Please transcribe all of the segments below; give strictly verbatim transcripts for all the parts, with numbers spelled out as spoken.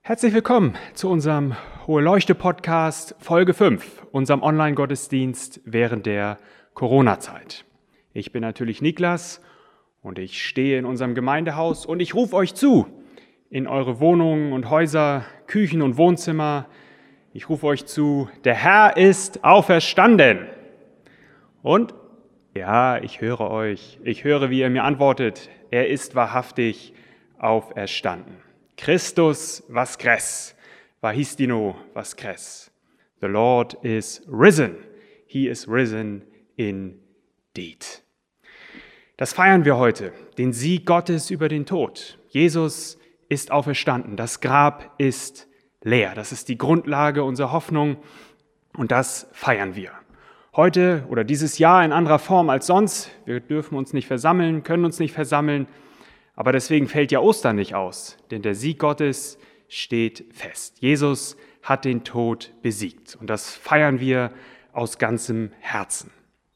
Herzlich willkommen zu unserem Hohe Leuchte Podcast Folge fünf, unserem Online-Gottesdienst während der Corona-Zeit. Ich bin natürlich Niklas und ich stehe in unserem Gemeindehaus und ich rufe euch zu in eure Wohnungen und Häuser, Küchen und Wohnzimmer. Ich rufe euch zu, der Herr ist auferstanden. Und ja, ich höre euch, ich höre, wie ihr mir antwortet, er ist wahrhaftig auferstanden. Christus Voskres, Vahistino Voskres. The Lord is risen. He is risen indeed. Das feiern wir heute, den Sieg Gottes über den Tod. Jesus ist auferstanden. Das Grab ist leer. Das ist die Grundlage unserer Hoffnung und das feiern wir. Heute oder dieses Jahr in anderer Form als sonst. Wir dürfen uns nicht versammeln, können uns nicht versammeln. Aber deswegen fällt ja Ostern nicht aus, denn der Sieg Gottes steht fest. Jesus hat den Tod besiegt und das feiern wir aus ganzem Herzen.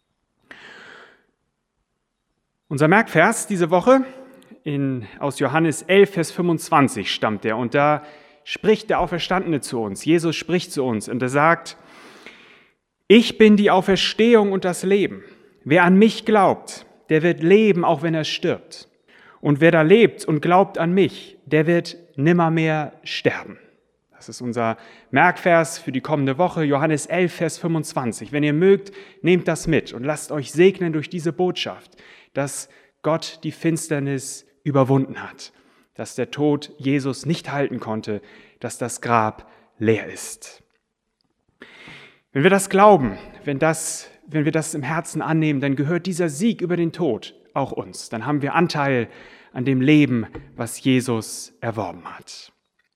Unser Merkvers diese Woche in, aus Johannes elf, Vers fünfundzwanzig stammt er und da spricht der Auferstandene zu uns. Jesus spricht zu uns und er sagt, ich bin die Auferstehung und das Leben. Wer an mich glaubt, der wird leben, auch wenn er stirbt. Und wer da lebt und glaubt an mich, der wird nimmermehr sterben. Das ist unser Merkvers für die kommende Woche, Johannes elf, Vers fünfundzwanzig. Wenn ihr mögt, nehmt das mit und lasst euch segnen durch diese Botschaft, dass Gott die Finsternis überwunden hat, dass der Tod Jesus nicht halten konnte, dass das Grab leer ist. Wenn wir das glauben, wenn, das, wenn wir das im Herzen annehmen, dann gehört dieser Sieg über den Tod auch uns. Dann haben wir Anteil an dem Leben, was Jesus erworben hat.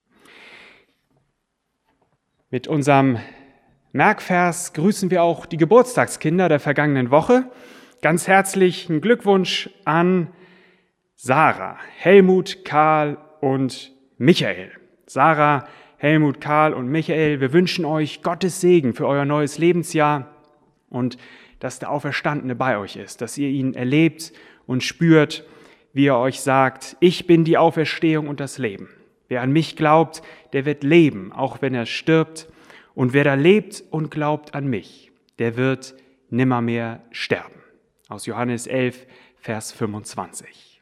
Mit unserem Merkvers grüßen wir auch die Geburtstagskinder der vergangenen Woche. Ganz herzlichen Glückwunsch an Sarah, Helmut, Karl und Michael. Sarah, Helmut, Karl und Michael, wir wünschen euch Gottes Segen für euer neues Lebensjahr und dass der Auferstandene bei euch ist, dass ihr ihn erlebt und spürt, wie er euch sagt, ich bin die Auferstehung und das Leben. Wer an mich glaubt, der wird leben, auch wenn er stirbt. Und wer da lebt und glaubt an mich, der wird nimmermehr sterben. Aus Johannes elf, Vers fünfundzwanzig.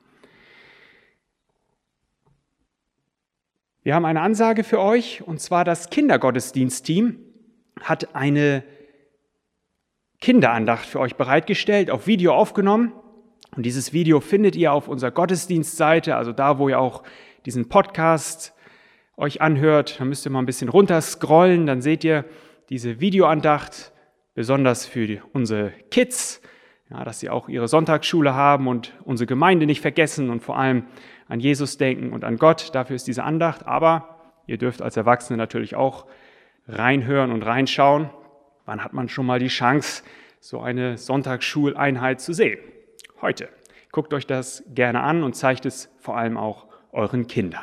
Wir haben eine Ansage für euch, und zwar das Kindergottesdienstteam hat eine Kinderandacht für euch bereitgestellt, auf Video aufgenommen. Und dieses Video findet ihr auf unserer Gottesdienstseite, also da, wo ihr auch diesen Podcast euch anhört. Da müsst ihr mal ein bisschen runterscrollen, dann seht ihr diese Videoandacht, besonders für die, unsere Kids, ja, dass sie auch ihre Sonntagsschule haben und unsere Gemeinde nicht vergessen und vor allem an Jesus denken und an Gott. Dafür ist diese Andacht. Aber ihr dürft als Erwachsene natürlich auch reinhören und reinschauen. Wann hat man schon mal die Chance, so eine Sonntagsschuleinheit zu sehen? Heute. Guckt euch das gerne an und zeigt es vor allem auch euren Kindern.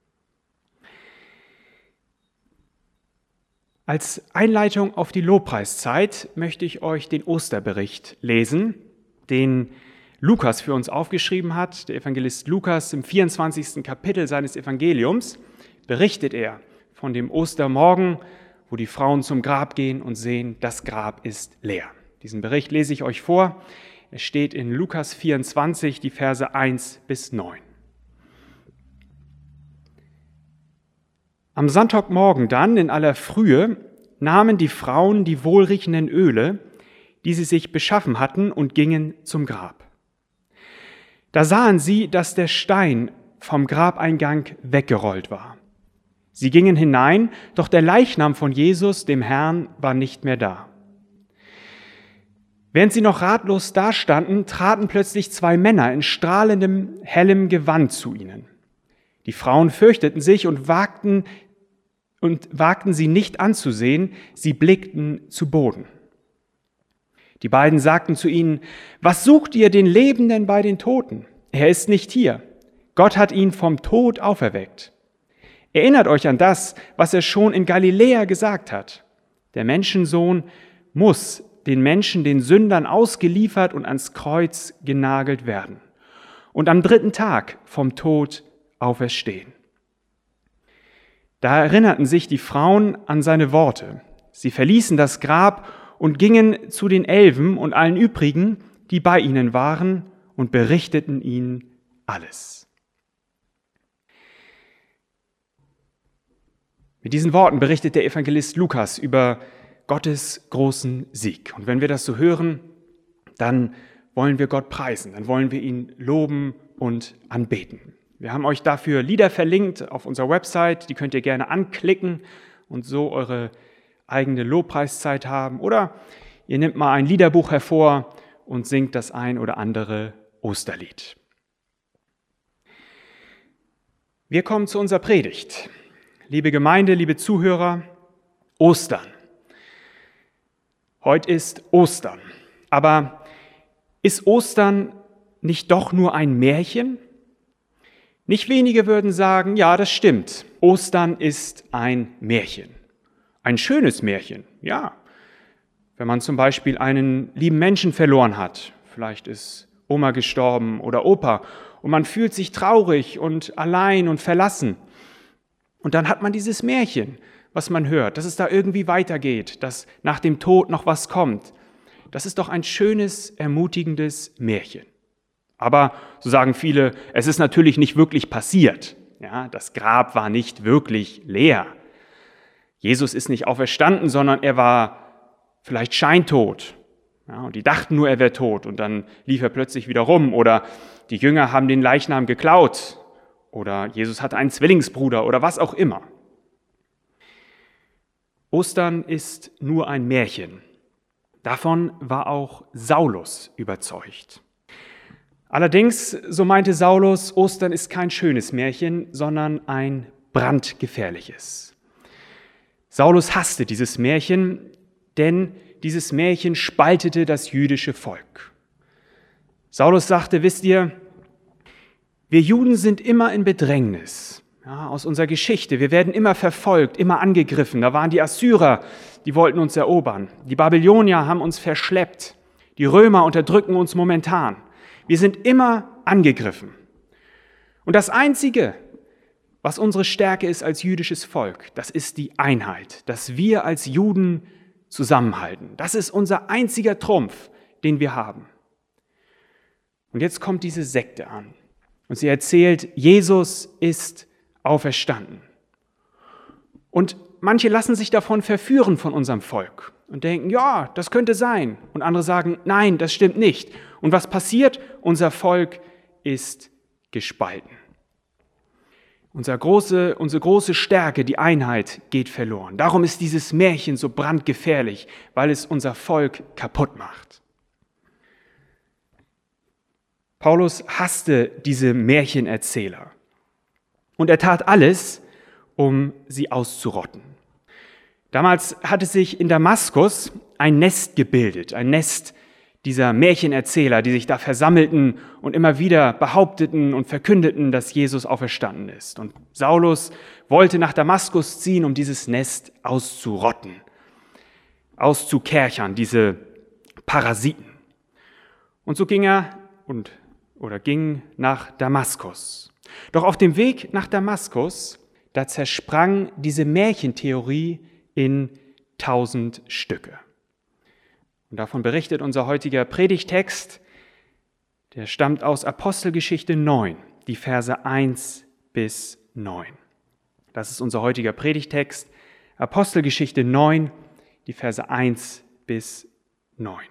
Als Einleitung auf die Lobpreiszeit möchte ich euch den Osterbericht lesen, den Lukas für uns aufgeschrieben hat. Der Evangelist Lukas im vierundzwanzigsten Kapitel seines Evangeliums berichtet er von dem Ostermorgen, wo die Frauen zum Grab gehen und sehen, das Grab ist leer. Diesen Bericht lese ich euch vor. Es steht in Lukas vierundzwanzig, die Verse eins bis neun. Am Sonntagmorgen dann, in aller Frühe, nahmen die Frauen die wohlriechenden Öle, die sie sich beschaffen hatten, und gingen zum Grab. Da sahen sie, dass der Stein vom Grabeingang weggerollt war. Sie gingen hinein, doch der Leichnam von Jesus, dem Herrn, war nicht mehr da. Während sie noch ratlos dastanden, traten plötzlich zwei Männer in strahlendem, hellem Gewand zu ihnen. Die Frauen fürchteten sich und wagten, und wagten sie nicht anzusehen, sie blickten zu Boden. Die beiden sagten zu ihnen, was sucht ihr den Lebenden bei den Toten? Er ist nicht hier. Gott hat ihn vom Tod auferweckt. Erinnert euch an das, was er schon in Galiläa gesagt hat. Der Menschensohn muss den Menschen, den Sündern ausgeliefert und ans Kreuz genagelt werden und am dritten Tag vom Tod auferstehen. Da erinnerten sich die Frauen an seine Worte. Sie verließen das Grab und gingen zu den Elfen und allen übrigen, die bei ihnen waren, und berichteten ihnen alles. Mit diesen Worten berichtet der Evangelist Lukas über Gottes großen Sieg. Und wenn wir das so hören, dann wollen wir Gott preisen, dann wollen wir ihn loben und anbeten. Wir haben euch dafür Lieder verlinkt auf unserer Website, die könnt ihr gerne anklicken und so eure eigene Lobpreiszeit haben. Oder ihr nehmt mal ein Liederbuch hervor und singt das ein oder andere Osterlied. Wir kommen zu unserer Predigt. Liebe Gemeinde, liebe Zuhörer, Ostern. Heute ist Ostern. Aber ist Ostern nicht doch nur ein Märchen? Nicht wenige würden sagen, ja, das stimmt. Ostern ist ein Märchen. Ein schönes Märchen, ja. Wenn man zum Beispiel einen lieben Menschen verloren hat, vielleicht ist Oma gestorben oder Opa, und man fühlt sich traurig und allein und verlassen. Und dann hat man dieses Märchen, was man hört, dass es da irgendwie weitergeht, dass nach dem Tod noch was kommt. Das ist doch ein schönes, ermutigendes Märchen. Aber, so sagen viele, es ist natürlich nicht wirklich passiert. Ja, das Grab war nicht wirklich leer. Jesus ist nicht auferstanden, sondern er war vielleicht scheintot. Ja, und die dachten nur, er wäre tot und dann lief er plötzlich wieder rum. Oder die Jünger haben den Leichnam geklaut. Oder Jesus hatte einen Zwillingsbruder oder was auch immer. Ostern ist nur ein Märchen. Davon war auch Saulus überzeugt. Allerdings, so meinte Saulus, Ostern ist kein schönes Märchen, sondern ein brandgefährliches. Saulus hasste dieses Märchen, denn dieses Märchen spaltete das jüdische Volk. Saulus sagte, wisst ihr, wir Juden sind immer in Bedrängnis, ja, aus unserer Geschichte. Wir werden immer verfolgt, immer angegriffen. Da waren die Assyrer, die wollten uns erobern. Die Babylonier haben uns verschleppt. Die Römer unterdrücken uns momentan. Wir sind immer angegriffen. Und das Einzige, was unsere Stärke ist als jüdisches Volk, das ist die Einheit, dass wir als Juden zusammenhalten. Das ist unser einziger Trumpf, den wir haben. Und jetzt kommt diese Sekte an. Und sie erzählt, Jesus ist auferstanden. Und manche lassen sich davon verführen von unserem Volk und denken, ja, das könnte sein. Und andere sagen, nein, das stimmt nicht. Und was passiert? Unser Volk ist gespalten. Unsere große, unsere große Stärke, die Einheit, geht verloren. Darum ist dieses Märchen so brandgefährlich, weil es unser Volk kaputt macht. Paulus hasste diese Märchenerzähler und er tat alles, um sie auszurotten. Damals hatte sich in Damaskus ein Nest gebildet, ein Nest dieser Märchenerzähler, die sich da versammelten und immer wieder behaupteten und verkündeten, dass Jesus auferstanden ist. Und Saulus wollte nach Damaskus ziehen, um dieses Nest auszurotten, auszukerchern, diese Parasiten. Und so ging er und oder ging nach Damaskus. Doch auf dem Weg nach Damaskus, da zersprang diese Märchentheorie in tausend Stücke. Und davon berichtet unser heutiger Predigtext, der stammt aus Apostelgeschichte neun, die Verse eins bis neun. Das ist unser heutiger Predigtext, Apostelgeschichte neun, die Verse eins bis neun.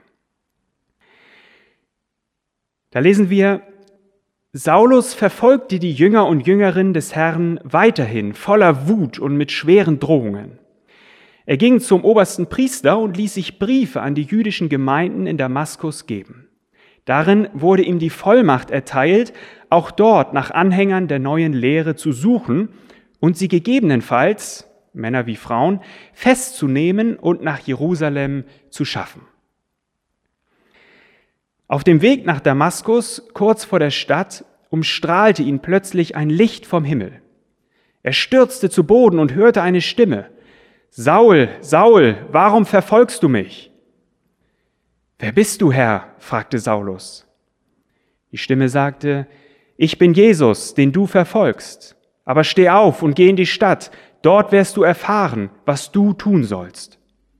Da lesen wir, Saulus verfolgte die Jünger und Jüngerinnen des Herrn weiterhin, voller Wut und mit schweren Drohungen. Er ging zum obersten Priester und ließ sich Briefe an die jüdischen Gemeinden in Damaskus geben. Darin wurde ihm die Vollmacht erteilt, auch dort nach Anhängern der neuen Lehre zu suchen und sie gegebenenfalls, Männer wie Frauen, festzunehmen und nach Jerusalem zu schaffen. Auf dem Weg nach Damaskus, kurz vor der Stadt, umstrahlte ihn plötzlich ein Licht vom Himmel. Er stürzte zu Boden und hörte eine Stimme. Saul, Saul, warum verfolgst du mich? Wer bist du, Herr? Fragte Saulus. Die Stimme sagte, ich bin Jesus, den du verfolgst. Aber steh auf und geh in die Stadt. Dort wirst du erfahren, was du tun sollst.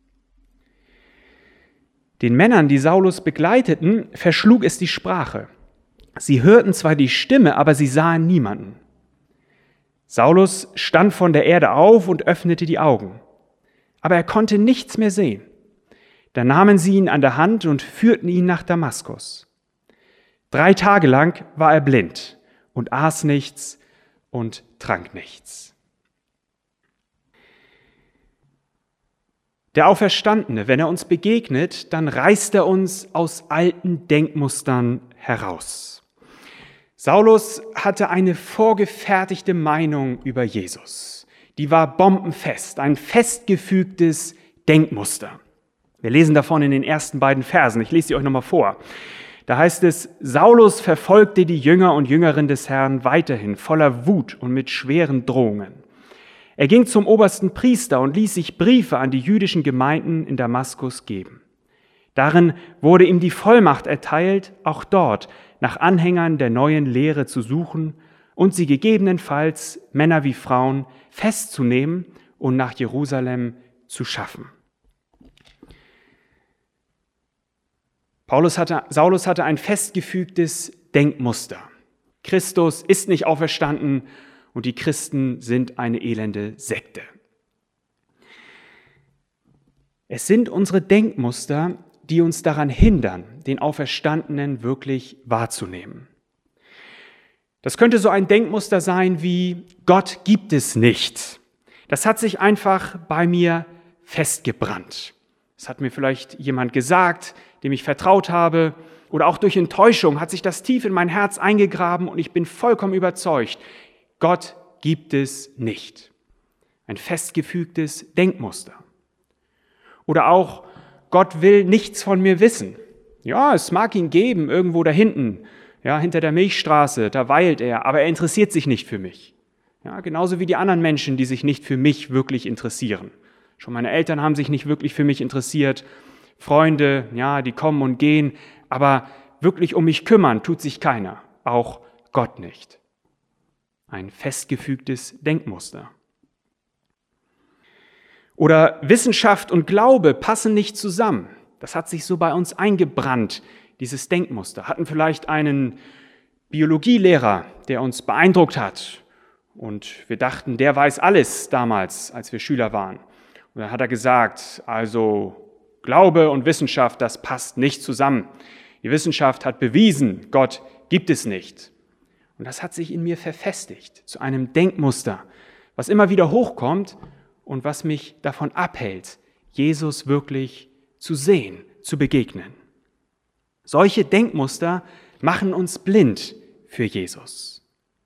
Den Männern, die Saulus begleiteten, verschlug es die Sprache. Sie hörten zwar die Stimme, aber sie sahen niemanden. Saulus stand von der Erde auf und öffnete die Augen. Aber er konnte nichts mehr sehen. Da nahmen sie ihn an der Hand und führten ihn nach Damaskus. Drei Tage lang war er blind und aß nichts und trank nichts. Der Auferstandene, wenn er uns begegnet, dann reißt er uns aus alten Denkmustern heraus. Saulus hatte eine vorgefertigte Meinung über Jesus. Die war bombenfest, ein festgefügtes Denkmuster. Wir lesen davon in den ersten beiden Versen. Ich lese sie euch nochmal vor. Da heißt es, Saulus verfolgte die Jünger und Jüngerinnen des Herrn weiterhin, voller Wut und mit schweren Drohungen. Er ging zum obersten Priester und ließ sich Briefe an die jüdischen Gemeinden in Damaskus geben. Darin wurde ihm die Vollmacht erteilt, auch dort nach Anhängern der neuen Lehre zu suchen und sie gegebenenfalls, Männer wie Frauen, festzunehmen und nach Jerusalem zu schaffen. Paulus hatte, Saulus hatte ein festgefügtes Denkmuster. Christus ist nicht auferstanden und die Christen sind eine elende Sekte. Es sind unsere Denkmuster, die uns daran hindern, den Auferstandenen wirklich wahrzunehmen. Das könnte so ein Denkmuster sein wie, Gott gibt es nicht. Das hat sich einfach bei mir festgebrannt. Das hat mir vielleicht jemand gesagt, dem ich vertraut habe, oder auch durch Enttäuschung hat sich das tief in mein Herz eingegraben und ich bin vollkommen überzeugt, Gott gibt es nicht. Ein festgefügtes Denkmuster. Oder auch, Gott will nichts von mir wissen. Ja, es mag ihn geben, irgendwo da hinten, ja, hinter der Milchstraße, da weilt er, aber er interessiert sich nicht für mich. Ja, genauso wie die anderen Menschen, die sich nicht für mich wirklich interessieren. Schon meine Eltern haben sich nicht wirklich für mich interessiert. Freunde, ja, die kommen und gehen, aber wirklich um mich kümmern tut sich keiner, auch Gott nicht. Ein festgefügtes Denkmuster. Oder Wissenschaft und Glaube passen nicht zusammen. Das hat sich so bei uns eingebrannt, dieses Denkmuster. Hatten vielleicht einen Biologielehrer, der uns beeindruckt hat und wir dachten, der weiß alles damals, als wir Schüler waren. Und dann hat er gesagt, also Glaube und Wissenschaft, das passt nicht zusammen. Die Wissenschaft hat bewiesen, Gott gibt es nicht. Und das hat sich in mir verfestigt zu einem Denkmuster, was immer wieder hochkommt und was mich davon abhält, Jesus wirklich zu sehen, zu begegnen. Solche Denkmuster machen uns blind für Jesus.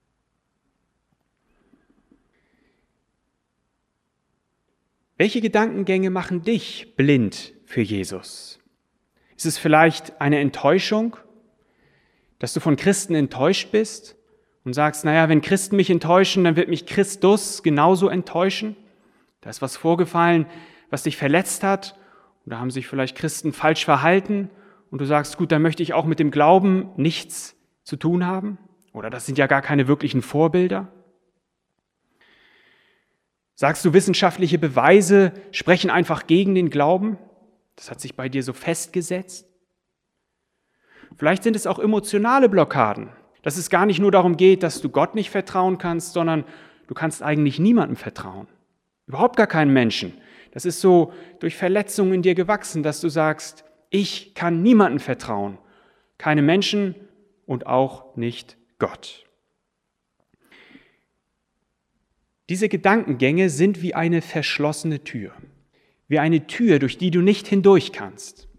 Welche Gedankengänge machen dich blind für Jesus? Ist es vielleicht eine Enttäuschung, dass du von Christen enttäuscht bist und sagst, naja, wenn Christen mich enttäuschen, dann wird mich Christus genauso enttäuschen? Da ist was vorgefallen, was dich verletzt hat, und da haben sich vielleicht Christen falsch verhalten und du sagst, gut, dann möchte ich auch mit dem Glauben nichts zu tun haben? Oder das sind ja gar keine wirklichen Vorbilder? Sagst du, wissenschaftliche Beweise sprechen einfach gegen den Glauben? Das hat sich bei dir so festgesetzt. Vielleicht sind es auch emotionale Blockaden, dass es gar nicht nur darum geht, dass du Gott nicht vertrauen kannst, sondern du kannst eigentlich niemandem vertrauen. Überhaupt gar keinen Menschen. Das ist so durch Verletzungen in dir gewachsen, dass du sagst, ich kann niemandem vertrauen. Keine Menschen und auch nicht Gott. Diese Gedankengänge sind wie eine verschlossene Tür, wie eine Tür, durch die du nicht hindurch kannst.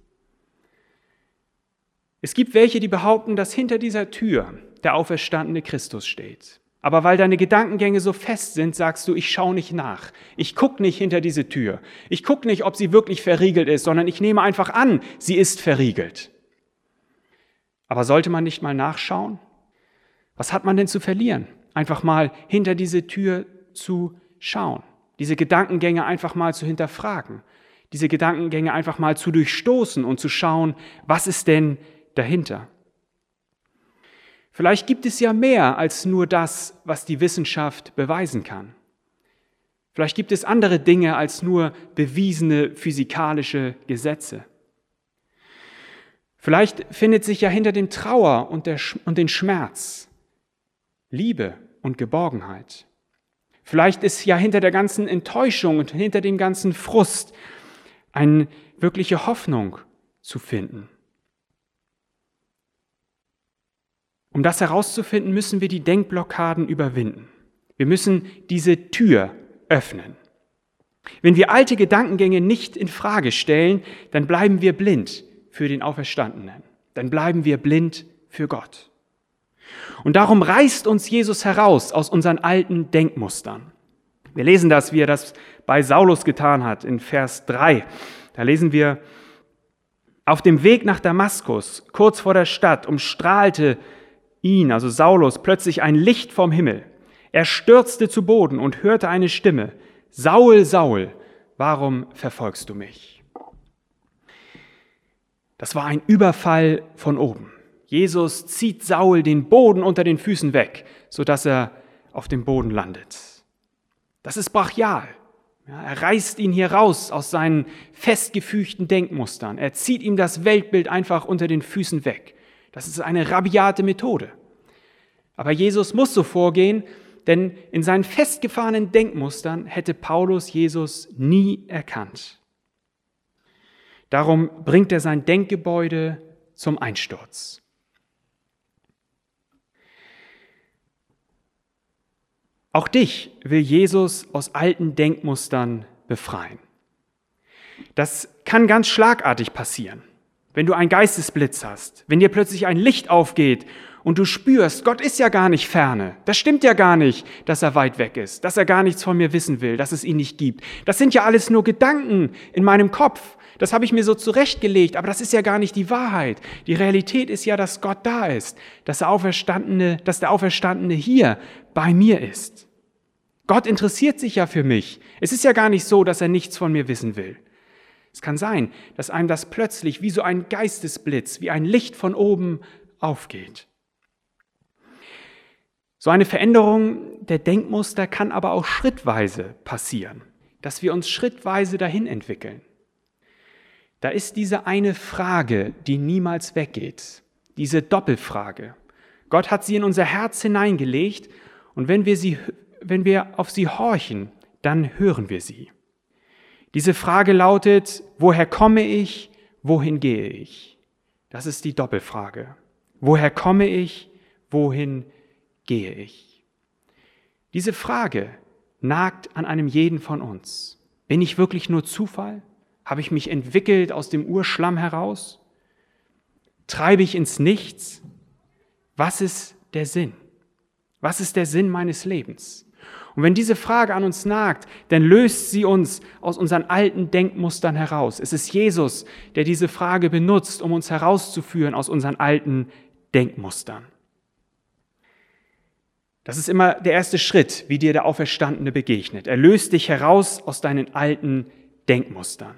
Es gibt welche, die behaupten, dass hinter dieser Tür der auferstandene Christus steht. Aber weil deine Gedankengänge so fest sind, sagst du, ich schaue nicht nach. Ich gucke nicht hinter diese Tür. Ich gucke nicht, ob sie wirklich verriegelt ist, sondern ich nehme einfach an, sie ist verriegelt. Aber sollte man nicht mal nachschauen? Was hat man denn zu verlieren? Einfach mal hinter diese Tür zu schauen, diese Gedankengänge einfach mal zu hinterfragen, diese Gedankengänge einfach mal zu durchstoßen und zu schauen, was ist denn dahinter? Vielleicht gibt es ja mehr als nur das, was die Wissenschaft beweisen kann. Vielleicht gibt es andere Dinge als nur bewiesene physikalische Gesetze. Vielleicht findet sich ja hinter dem Trauer und, der, und den Schmerz Liebe und Geborgenheit. Vielleicht ist ja hinter der ganzen Enttäuschung und hinter dem ganzen Frust eine wirkliche Hoffnung zu finden. Um das herauszufinden, müssen wir die Denkblockaden überwinden. Wir müssen diese Tür öffnen. Wenn wir alte Gedankengänge nicht in Frage stellen, dann bleiben wir blind für den Auferstandenen. Dann bleiben wir blind für Gott. Und darum reißt uns Jesus heraus aus unseren alten Denkmustern. Wir lesen das, wie er das bei Saulus getan hat, in Vers drei. Da lesen wir: Auf dem Weg nach Damaskus, kurz vor der Stadt, umstrahlte ihn, also Saulus, plötzlich ein Licht vom Himmel. Er stürzte zu Boden und hörte eine Stimme: Saul, Saul, warum verfolgst du mich? Das war ein Überfall von oben. Jesus zieht Saul den Boden unter den Füßen weg, sodass er auf dem Boden landet. Das ist brachial. Ja, er reißt ihn hier raus aus seinen festgefügten Denkmustern. Er zieht ihm das Weltbild einfach unter den Füßen weg. Das ist eine rabiate Methode. Aber Jesus muss so vorgehen, denn in seinen festgefahrenen Denkmustern hätte Paulus Jesus nie erkannt. Darum bringt er sein Denkgebäude zum Einsturz. Auch dich will Jesus aus alten Denkmustern befreien. Das kann ganz schlagartig passieren, wenn du einen Geistesblitz hast, wenn dir plötzlich ein Licht aufgeht und du spürst, Gott ist ja gar nicht ferne. Das stimmt ja gar nicht, dass er weit weg ist, dass er gar nichts von mir wissen will, dass es ihn nicht gibt. Das sind ja alles nur Gedanken in meinem Kopf. Das habe ich mir so zurechtgelegt, aber das ist ja gar nicht die Wahrheit. Die Realität ist ja, dass Gott da ist, dass der Auferstandene, dass der Auferstandene hier bei mir ist. Gott interessiert sich ja für mich. Es ist ja gar nicht so, dass er nichts von mir wissen will. Es kann sein, dass einem das plötzlich wie so ein Geistesblitz, wie ein Licht von oben aufgeht. So eine Veränderung der Denkmuster kann aber auch schrittweise passieren, dass wir uns schrittweise dahin entwickeln. Da ist diese eine Frage, die niemals weggeht, diese Doppelfrage. Gott hat sie in unser Herz hineingelegt und wenn wir, sie, wenn wir auf sie horchen, dann hören wir sie. Diese Frage lautet: Woher komme ich, wohin gehe ich? Das ist die Doppelfrage. Woher komme ich, wohin gehe ich? Diese Frage nagt an einem jeden von uns. Bin ich wirklich nur Zufall? Habe ich mich entwickelt aus dem Urschlamm heraus? Treibe ich ins Nichts? Was ist der Sinn? Was ist der Sinn meines Lebens? Und wenn diese Frage an uns nagt, dann löst sie uns aus unseren alten Denkmustern heraus. Es ist Jesus, der diese Frage benutzt, um uns herauszuführen aus unseren alten Denkmustern. Das ist immer der erste Schritt, wie dir der Auferstandene begegnet. Er löst dich heraus aus deinen alten Denkmustern.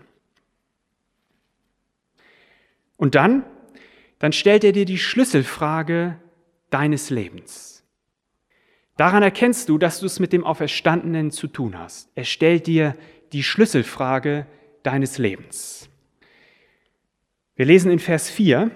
Und dann, dann stellt er dir die Schlüsselfrage deines Lebens. Daran erkennst du, dass du es mit dem Auferstandenen zu tun hast. Er stellt dir die Schlüsselfrage deines Lebens. Wir lesen in Vers vier: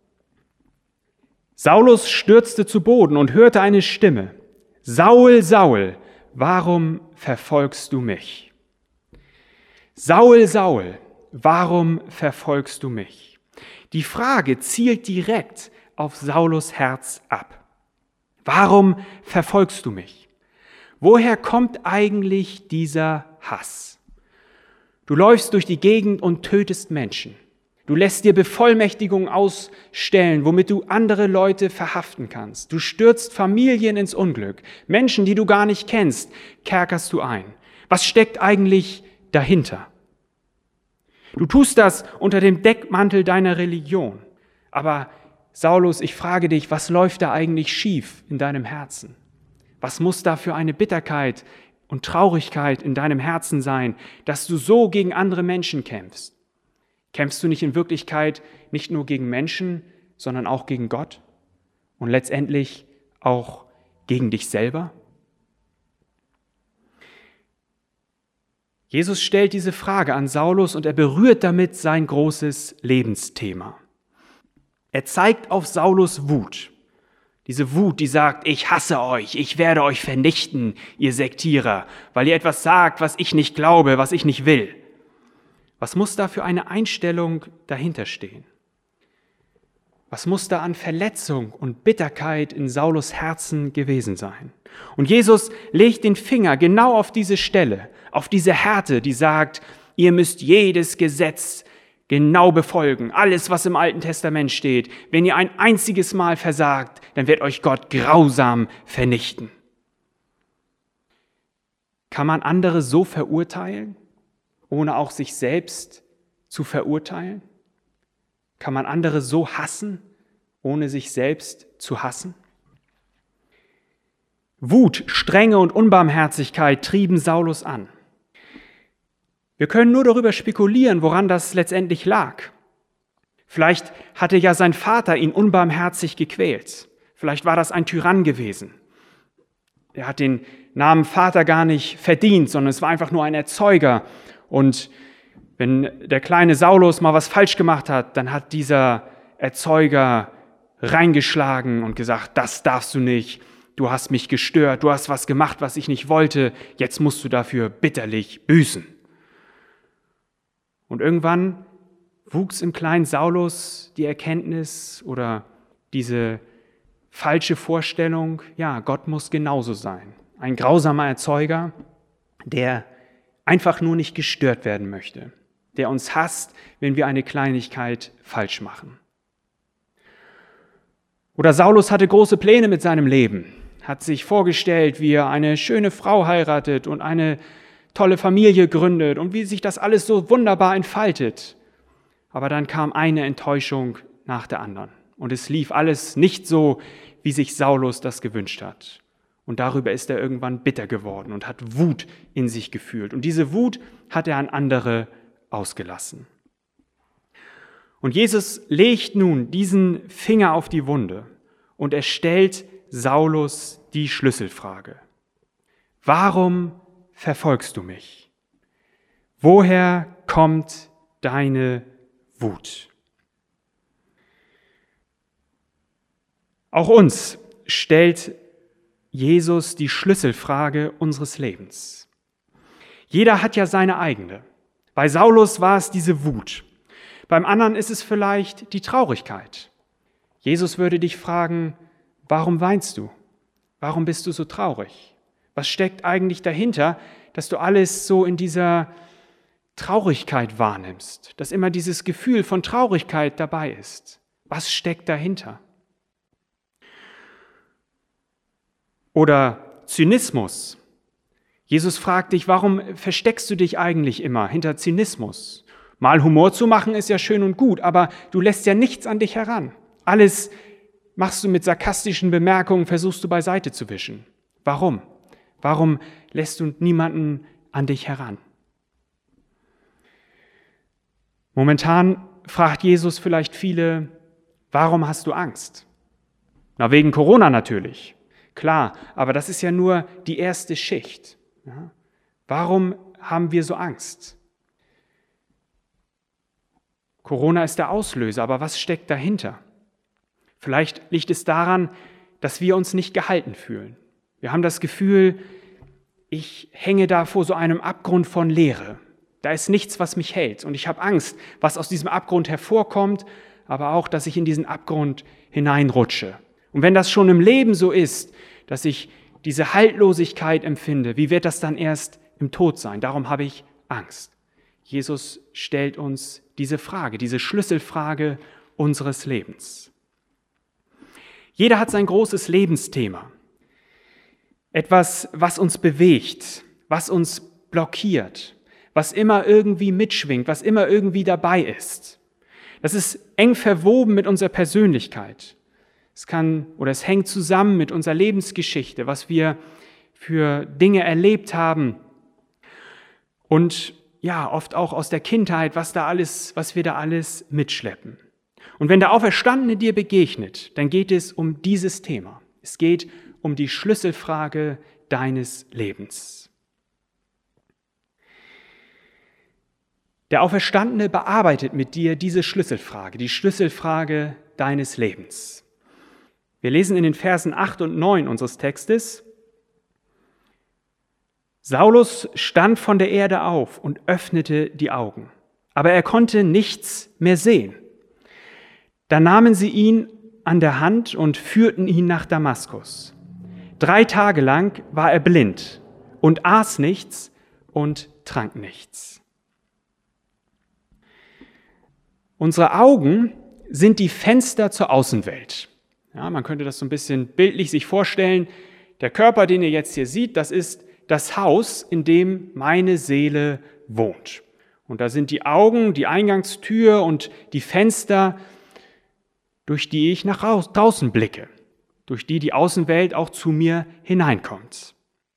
Saulus stürzte zu Boden und hörte eine Stimme: Saul, Saul, warum verfolgst du mich? Saul, Saul, warum verfolgst du mich? Die Frage zielt direkt auf Saulus Herz ab. Warum verfolgst du mich? Woher kommt eigentlich dieser Hass? Du läufst durch die Gegend und tötest Menschen. Du lässt dir Bevollmächtigungen ausstellen, womit du andere Leute verhaften kannst. Du stürzt Familien ins Unglück. Menschen, die du gar nicht kennst, kerkerst du ein. Was steckt eigentlich dahinter? Du tust das unter dem Deckmantel deiner Religion. Aber Saulus, ich frage dich, was läuft da eigentlich schief in deinem Herzen? Was muss da für eine Bitterkeit und Traurigkeit in deinem Herzen sein, dass du so gegen andere Menschen kämpfst? Kämpfst du nicht in Wirklichkeit nicht nur gegen Menschen, sondern auch gegen Gott und letztendlich auch gegen dich selber? Jesus stellt diese Frage an Saulus und er berührt damit sein großes Lebensthema. Er zeigt auf Saulus Wut. Diese Wut, die sagt, ich hasse euch, ich werde euch vernichten, ihr Sektierer, weil ihr etwas sagt, was ich nicht glaube, was ich nicht will. Was muss da für eine Einstellung dahinter stehen? Was muss da an Verletzung und Bitterkeit in Saulus Herzen gewesen sein? Und Jesus legt den Finger genau auf diese Stelle, auf diese Härte, die sagt, ihr müsst jedes Gesetz genau befolgen, alles, was im Alten Testament steht. Wenn ihr ein einziges Mal versagt, dann wird euch Gott grausam vernichten. Kann man andere so verurteilen, ohne auch sich selbst zu verurteilen? Kann man andere so hassen, ohne sich selbst zu hassen? Wut, Strenge und Unbarmherzigkeit trieben Saulus an. Wir können nur darüber spekulieren, woran das letztendlich lag. Vielleicht hatte ja sein Vater ihn unbarmherzig gequält. Vielleicht war das ein Tyrann gewesen. Er hat den Namen Vater gar nicht verdient, sondern es war einfach nur ein Erzeuger. Und wenn der kleine Saulus mal was falsch gemacht hat, dann hat dieser Erzeuger reingeschlagen und gesagt, das darfst du nicht, du hast mich gestört, du hast was gemacht, was ich nicht wollte, jetzt musst du dafür bitterlich büßen. Und irgendwann wuchs im kleinen Saulus die Erkenntnis oder diese falsche Vorstellung, ja, Gott muss genauso sein. Ein grausamer Erzeuger, der einfach nur nicht gestört werden möchte, der uns hasst, wenn wir eine Kleinigkeit falsch machen. Oder Saulus hatte große Pläne mit seinem Leben, hat sich vorgestellt, wie er eine schöne Frau heiratet und eine tolle Familie gründet und wie sich das alles so wunderbar entfaltet. Aber dann kam eine Enttäuschung nach der anderen und es lief alles nicht so, wie sich Saulus das gewünscht hat. Und darüber ist er irgendwann bitter geworden und hat Wut in sich gefühlt. Und diese Wut hat er an andere ausgelassen. Und Jesus legt nun diesen Finger auf die Wunde und er stellt Saulus die Schlüsselfrage. Warum verfolgst du mich? Woher kommt deine Wut? Auch uns stellt Jesus die Schlüsselfrage unseres Lebens. Jeder hat ja seine eigene. Bei Saulus war es diese Wut. Beim anderen ist es vielleicht die Traurigkeit. Jesus würde dich fragen, warum weinst du? Warum bist du so traurig? Was steckt eigentlich dahinter, dass du alles so in dieser Traurigkeit wahrnimmst, dass immer dieses Gefühl von Traurigkeit dabei ist? Was steckt dahinter? Oder Zynismus. Jesus fragt dich, warum versteckst du dich eigentlich immer hinter Zynismus? Mal Humor zu machen ist ja schön und gut, aber du lässt ja nichts an dich heran. Alles machst du mit sarkastischen Bemerkungen, versuchst du beiseite zu wischen. Warum? Warum lässt du niemanden an dich heran? Momentan fragt Jesus vielleicht viele, warum hast du Angst? Na, wegen Corona natürlich. Klar, aber das ist ja nur die erste Schicht. Ja? Warum haben wir so Angst? Corona ist der Auslöser, aber was steckt dahinter? Vielleicht liegt es daran, dass wir uns nicht gehalten fühlen. Wir haben das Gefühl, ich hänge da vor so einem Abgrund von Leere. Da ist nichts, was mich hält. Und ich habe Angst, was aus diesem Abgrund hervorkommt, aber auch, dass ich in diesen Abgrund hineinrutsche. Und wenn das schon im Leben so ist, dass ich diese Haltlosigkeit empfinde, wie wird das dann erst im Tod sein? Darum habe ich Angst. Jesus stellt uns diese Frage, diese Schlüsselfrage unseres Lebens. Jeder hat sein großes Lebensthema. Etwas, was uns bewegt, was uns blockiert, was immer irgendwie mitschwingt, was immer irgendwie dabei ist. Das ist eng verwoben mit unserer Persönlichkeit. Es kann oder es hängt zusammen mit unserer Lebensgeschichte, was wir für Dinge erlebt haben und ja, oft auch aus der Kindheit, was da alles, was wir da alles mitschleppen. Und wenn der Auferstandene dir begegnet, dann geht es um dieses Thema. Es geht um die Schlüsselfrage deines Lebens. Der Auferstandene bearbeitet mit dir diese Schlüsselfrage, die Schlüsselfrage deines Lebens. Wir lesen in den Versen acht und neun unseres Textes: Saulus stand von der Erde auf und öffnete die Augen, aber er konnte nichts mehr sehen. Da nahmen sie ihn an der Hand und führten ihn nach Damaskus. Drei Tage lang war er blind und aß nichts und trank nichts. Unsere Augen sind die Fenster zur Außenwelt. Ja, man könnte das so ein bisschen bildlich sich vorstellen. Der Körper, den ihr jetzt hier seht, das ist das Haus, in dem meine Seele wohnt. Und da sind die Augen, die Eingangstür und die Fenster, durch die ich nach draußen blicke, durch die die Außenwelt auch zu mir hineinkommt.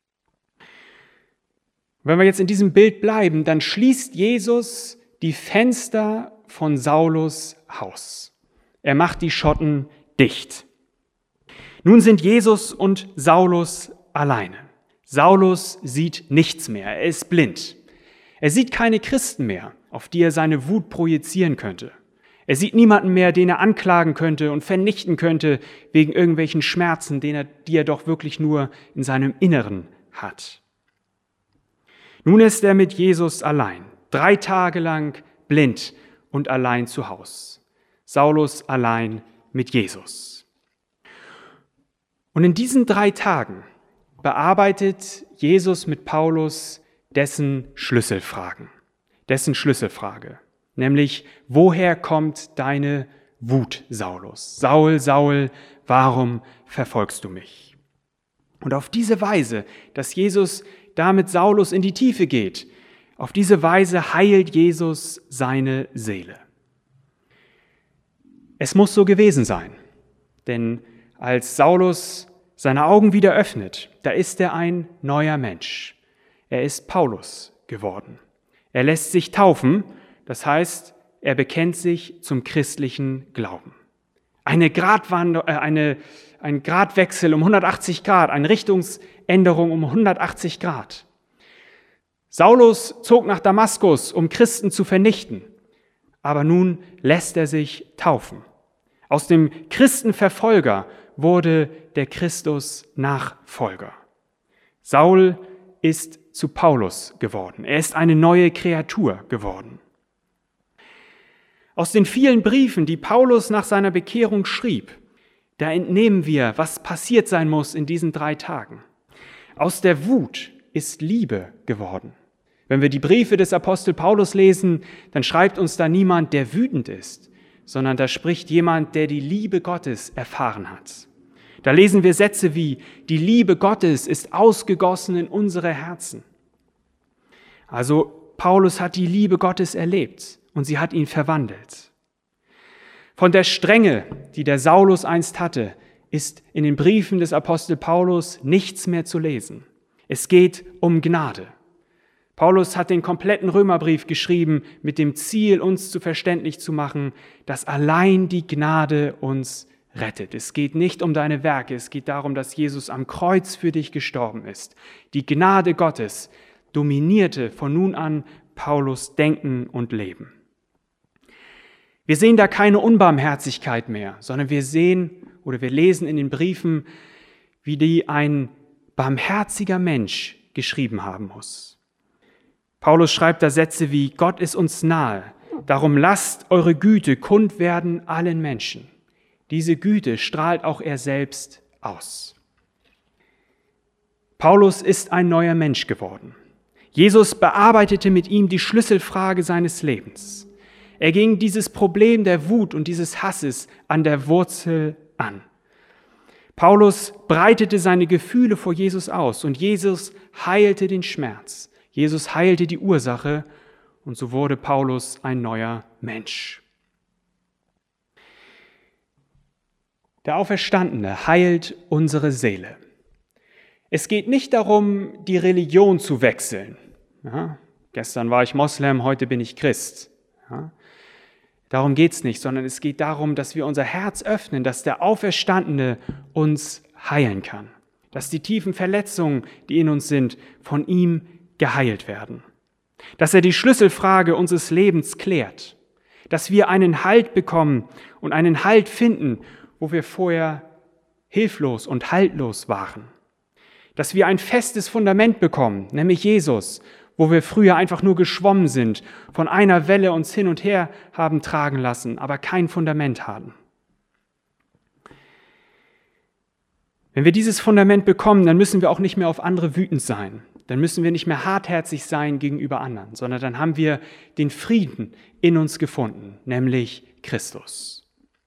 Wenn wir jetzt in diesem Bild bleiben, dann schließt Jesus die Fenster von Saulus Haus. Er macht die Schotten dicht. Nun sind Jesus und Saulus alleine. Saulus sieht nichts mehr, er ist blind. Er sieht keine Christen mehr, auf die er seine Wut projizieren könnte. Er sieht niemanden mehr, den er anklagen könnte und vernichten könnte wegen irgendwelchen Schmerzen, den er, die er doch wirklich nur in seinem Inneren hat. Nun ist er mit Jesus allein, drei Tage lang blind und allein zu Hause. Saulus allein mit Jesus. Und in diesen drei Tagen bearbeitet Jesus mit Paulus dessen Schlüsselfragen, dessen Schlüsselfrage, nämlich: Woher kommt deine Wut, Saulus? Saul, Saul, warum verfolgst du mich? Und auf diese Weise, dass Jesus damit Saulus in die Tiefe geht, auf diese Weise heilt Jesus seine Seele. Es muss so gewesen sein, denn als Saulus seine Augen wieder öffnet, da ist er ein neuer Mensch. Er ist Paulus geworden. Er lässt sich taufen, das heißt, er bekennt sich zum christlichen Glauben. Eine Gradwander, äh, eine, ein Gradwechsel um hundertachtzig Grad, eine Richtungsänderung um hundertachtzig Grad. Saulus zog nach Damaskus, um Christen zu vernichten, aber nun lässt er sich taufen. Aus dem Christenverfolger wurde der Christus-Nachfolger. Saul ist zu Paulus geworden. Er ist eine neue Kreatur geworden. Aus den vielen Briefen, die Paulus nach seiner Bekehrung schrieb, da entnehmen wir, was passiert sein muss in diesen drei Tagen. Aus der Wut ist Liebe geworden. Wenn wir die Briefe des Apostel Paulus lesen, dann schreibt uns da niemand, der wütend ist, sondern da spricht jemand, der die Liebe Gottes erfahren hat. Da lesen wir Sätze wie: Die Liebe Gottes ist ausgegossen in unsere Herzen. Also Paulus hat die Liebe Gottes erlebt und sie hat ihn verwandelt. Von der Strenge, die der Saulus einst hatte, ist in den Briefen des Apostel Paulus nichts mehr zu lesen. Es geht um Gnade. Paulus hat den kompletten Römerbrief geschrieben mit dem Ziel, uns zu verständlich zu machen, dass allein die Gnade uns rettet. Es geht nicht um deine Werke, es geht darum, dass Jesus am Kreuz für dich gestorben ist. Die Gnade Gottes dominierte von nun an Paulus Denken und Leben. Wir sehen da keine Unbarmherzigkeit mehr, sondern wir sehen oder wir lesen in den Briefen, wie die ein barmherziger Mensch geschrieben haben muss. Paulus schreibt da Sätze wie: Gott ist uns nahe, darum lasst eure Güte kund werden allen Menschen. Diese Güte strahlt auch er selbst aus. Paulus ist ein neuer Mensch geworden. Jesus bearbeitete mit ihm die Schlüsselfrage seines Lebens. Er ging dieses Problem der Wut und dieses Hasses an der Wurzel an. Paulus breitete seine Gefühle vor Jesus aus und Jesus heilte den Schmerz. Jesus heilte die Ursache und so wurde Paulus ein neuer Mensch. Der Auferstandene heilt unsere Seele. Es geht nicht darum, die Religion zu wechseln. Ja, gestern war ich Moslem, heute bin ich Christ. Ja, darum geht es nicht, sondern es geht darum, dass wir unser Herz öffnen, dass der Auferstandene uns heilen kann. Dass die tiefen Verletzungen, die in uns sind, von ihm geheilt werden. dass er die Schlüsselfrage unseres Lebens klärt, dass wir einen Halt bekommen und einen Halt finden, wo wir vorher hilflos und haltlos waren, dass wir ein festes Fundament bekommen, nämlich Jesus, wo wir früher einfach nur geschwommen sind, von einer Welle uns hin und her haben tragen lassen, aber kein Fundament hatten. Wenn wir dieses Fundament bekommen, dann müssen wir auch nicht mehr auf andere wütend sein. Dann müssen wir nicht mehr hartherzig sein gegenüber anderen, sondern dann haben wir den Frieden in uns gefunden, nämlich Christus.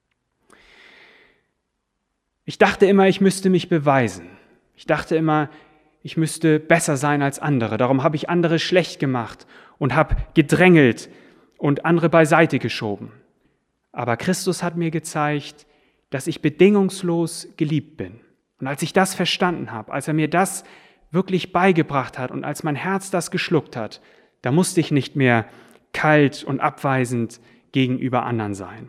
Ich dachte immer, ich müsste mich beweisen. Ich dachte immer, ich müsste besser sein als andere. Darum habe ich andere schlecht gemacht und habe gedrängelt und andere beiseite geschoben. Aber Christus hat mir gezeigt, dass ich bedingungslos geliebt bin. Und als ich das verstanden habe, als er mir das wirklich beigebracht hat und als mein Herz das geschluckt hat, da musste ich nicht mehr kalt und abweisend gegenüber anderen sein.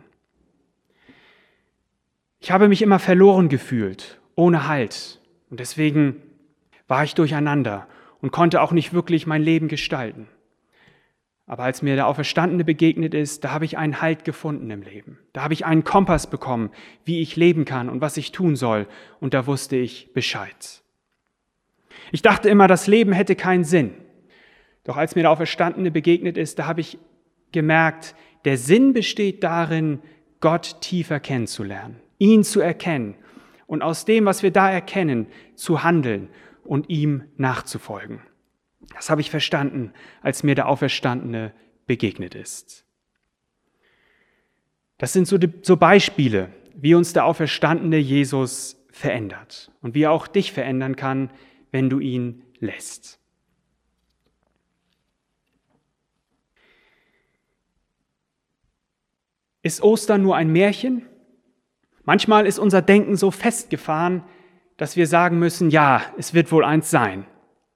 Ich habe mich immer verloren gefühlt, ohne Halt. Und deswegen war ich durcheinander und konnte auch nicht wirklich mein Leben gestalten. Aber als mir der Auferstandene begegnet ist, da habe ich einen Halt gefunden im Leben. Da habe ich einen Kompass bekommen, wie ich leben kann und was ich tun soll. Und da wusste ich Bescheid. Ich dachte immer, das Leben hätte keinen Sinn. Doch als mir der Auferstandene begegnet ist, da habe ich gemerkt, der Sinn besteht darin, Gott tiefer kennenzulernen, ihn zu erkennen und aus dem, was wir da erkennen, zu handeln und ihm nachzufolgen. Das habe ich verstanden, als mir der Auferstandene begegnet ist. Das sind so, die, so Beispiele, wie uns der Auferstandene Jesus verändert und wie er auch dich verändern kann, wenn du ihn lässt. Ist Ostern nur ein Märchen? Manchmal ist unser Denken so festgefahren, dass wir sagen müssen, ja, es wird wohl eins sein.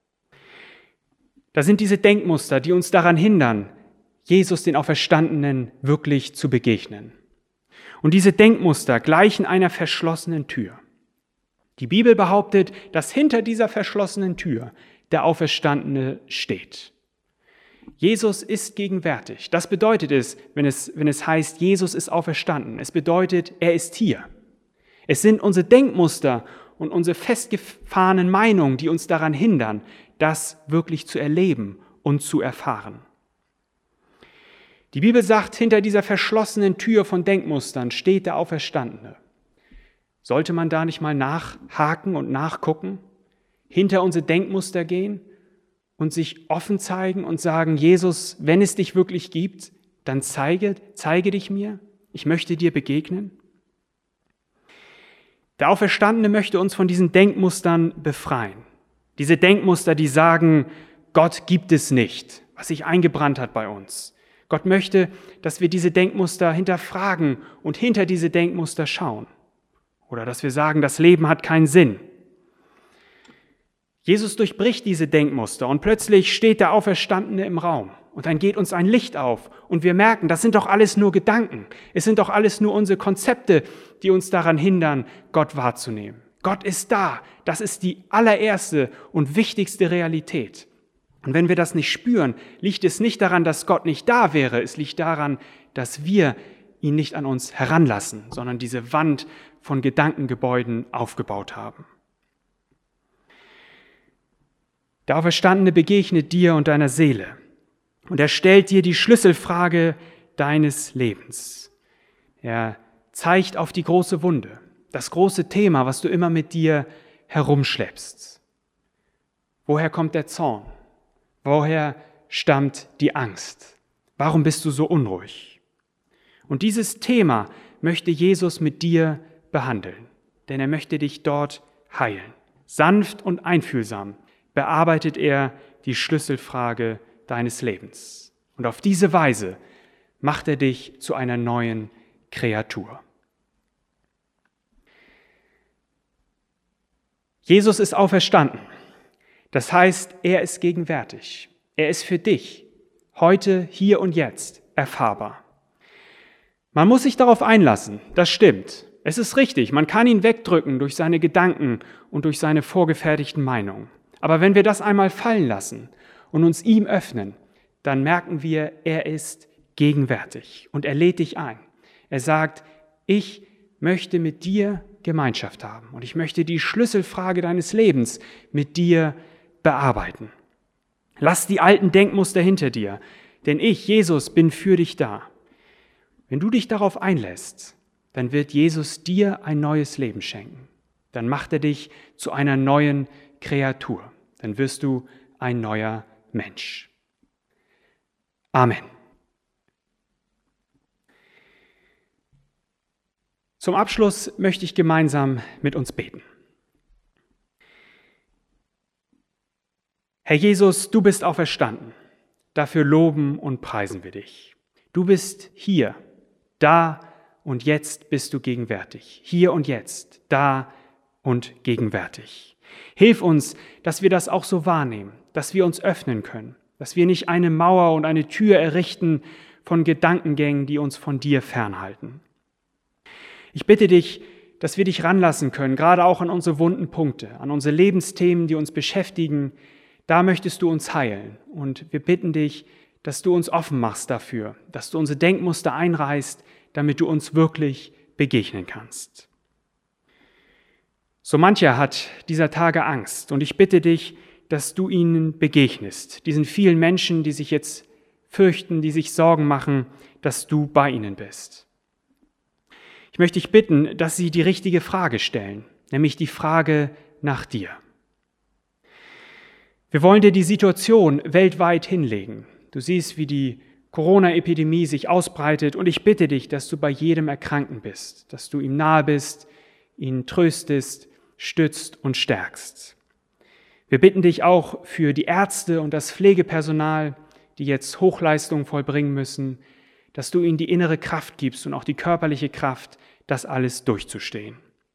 Da sind diese Denkmuster, die uns daran hindern, Jesus, den Auferstandenen, wirklich zu begegnen. Und diese Denkmuster gleichen einer verschlossenen Tür. Die Bibel behauptet, dass hinter dieser verschlossenen Tür der Auferstandene steht. Jesus ist gegenwärtig. Das bedeutet es, wenn es, wenn es heißt, Jesus ist auferstanden. Es bedeutet, er ist hier. Es sind unsere Denkmuster und unsere festgefahrenen Meinungen, die uns daran hindern, das wirklich zu erleben und zu erfahren. Die Bibel sagt, hinter dieser verschlossenen Tür von Denkmustern steht der Auferstandene. Sollte man da nicht mal nachhaken und nachgucken, hinter unsere Denkmuster gehen und sich offen zeigen und sagen, Jesus, wenn es dich wirklich gibt, dann zeige, zeige dich mir, ich möchte dir begegnen? Der Auferstandene möchte uns von diesen Denkmustern befreien. Diese Denkmuster, die sagen, Gott gibt es nicht, was sich eingebrannt hat bei uns. Gott möchte, dass wir diese Denkmuster hinterfragen und hinter diese Denkmuster schauen. Oder dass wir sagen, das Leben hat keinen Sinn. Jesus durchbricht diese Denkmuster und plötzlich steht der Auferstandene im Raum. Und dann geht uns ein Licht auf und wir merken, das sind doch alles nur Gedanken. Es sind doch alles nur unsere Konzepte, die uns daran hindern, Gott wahrzunehmen. Gott ist da. Das ist die allererste und wichtigste Realität. Und wenn wir das nicht spüren, liegt es nicht daran, dass Gott nicht da wäre. Es liegt daran, dass wir ihn nicht an uns heranlassen, sondern diese Wand von Gedankengebäuden aufgebaut haben. Der Auferstandene begegnet dir und deiner Seele. Und er stellt dir die Schlüsselfrage deines Lebens. Er zeigt auf die große Wunde, das große Thema, was du immer mit dir herumschleppst. Woher kommt der Zorn? Woher stammt die Angst? Warum bist du so unruhig? Und dieses Thema möchte Jesus mit dir behandeln, denn er möchte dich dort heilen. Sanft und einfühlsam bearbeitet er die Schlüsselfrage deines Lebens. Und auf diese Weise macht er dich zu einer neuen Kreatur. Jesus ist auferstanden. Das heißt, er ist gegenwärtig. Er ist für dich heute, hier und jetzt erfahrbar. Man muss sich darauf einlassen, das stimmt. Es ist richtig, man kann ihn wegdrücken durch seine Gedanken und durch seine vorgefertigten Meinungen. Aber wenn wir das einmal fallen lassen und uns ihm öffnen, dann merken wir, er ist gegenwärtig und er lädt dich ein. Er sagt, ich möchte mit dir Gemeinschaft haben und ich möchte die Schlüsselfrage deines Lebens mit dir bearbeiten. Lass die alten Denkmuster hinter dir, denn ich, Jesus, bin für dich da. Wenn du dich darauf einlässt, dann wird Jesus dir ein neues Leben schenken. Dann macht er dich zu einer neuen Kreatur. Dann wirst du ein neuer Mensch. Amen. Zum Abschluss möchte ich gemeinsam mit uns beten. Herr Jesus, du bist auferstanden. Dafür loben und preisen wir dich. Du bist hier, da und jetzt bist du gegenwärtig. Hier und jetzt, da und gegenwärtig. Hilf uns, dass wir das auch so wahrnehmen, dass wir uns öffnen können, dass wir nicht eine Mauer und eine Tür errichten von Gedankengängen, die uns von dir fernhalten. Ich bitte dich, dass wir dich ranlassen können, gerade auch an unsere wunden Punkte, an unsere Lebensthemen, die uns beschäftigen. Da möchtest du uns heilen und wir bitten dich, dass du uns offen machst dafür, dass du unsere Denkmuster einreißt, damit du uns wirklich begegnen kannst. So mancher hat dieser Tage Angst und ich bitte dich, dass du ihnen begegnest, diesen vielen Menschen, die sich jetzt fürchten, die sich Sorgen machen, dass du bei ihnen bist. Ich möchte dich bitten, dass sie die richtige Frage stellen, nämlich die Frage nach dir. Wir wollen dir die Situation weltweit hinlegen. Du siehst, wie die Corona-Epidemie sich ausbreitet und ich bitte dich, dass du bei jedem Erkrankten bist, dass du ihm nahe bist, ihn tröstest, stützt und stärkst. Wir bitten dich auch für die Ärzte und das Pflegepersonal, die jetzt Hochleistungen vollbringen müssen, dass du ihnen die innere Kraft gibst und auch die körperliche Kraft, das alles durchzustehen.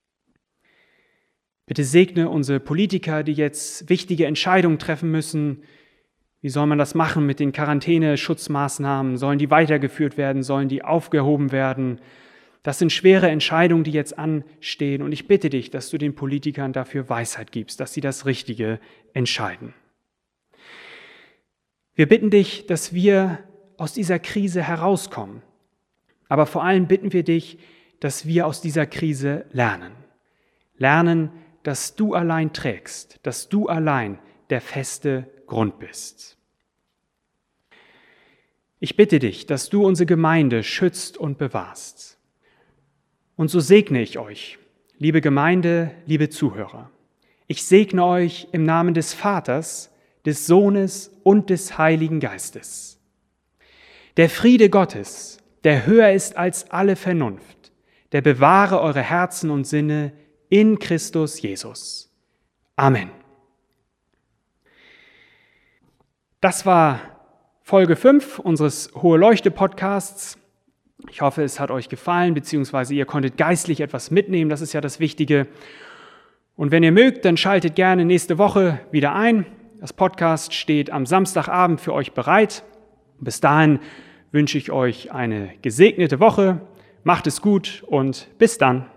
Bitte segne unsere Politiker, die jetzt wichtige Entscheidungen treffen müssen. Wie soll man das machen mit den Quarantäne-Schutzmaßnahmen? Sollen die weitergeführt werden? Sollen die aufgehoben werden? Das sind schwere Entscheidungen, die jetzt anstehen. Und ich bitte dich, dass du den Politikern dafür Weisheit gibst, dass sie das Richtige entscheiden. Wir bitten dich, dass wir aus dieser Krise herauskommen. Aber vor allem bitten wir dich, dass wir aus dieser Krise lernen. Lernen, dass du allein trägst, dass du allein der feste Grund bist. Ich bitte dich, dass du unsere Gemeinde schützt und bewahrst. Und so segne ich euch, liebe Gemeinde, liebe Zuhörer. Ich segne euch im Namen des Vaters, des Sohnes und des Heiligen Geistes. Der Friede Gottes, der höher ist als alle Vernunft, der bewahre eure Herzen und Sinne in Christus Jesus. Amen. Das war Folge fünf unseres Hohe Leuchte Podcasts. Ich hoffe, es hat euch gefallen, beziehungsweise ihr konntet geistlich etwas mitnehmen. Das ist ja das Wichtige. Und wenn ihr mögt, dann schaltet gerne nächste Woche wieder ein. Das Podcast steht am Samstagabend für euch bereit. Bis dahin wünsche ich euch eine gesegnete Woche. Macht es gut und bis dann.